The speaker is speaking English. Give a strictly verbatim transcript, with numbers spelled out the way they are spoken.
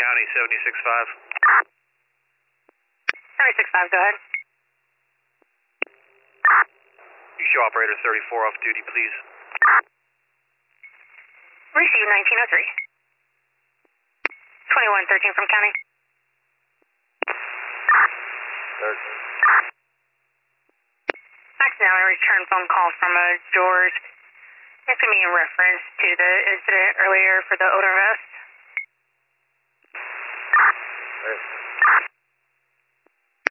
County, seventy-six five. seventy-six five, go ahead. You show operator thirty-four off duty, please. Receive nineteen oh three. twenty-one thirteen from County. thirteen. Accidentally returned phone call from a George. It's going to be in reference to the incident earlier for the odor vest.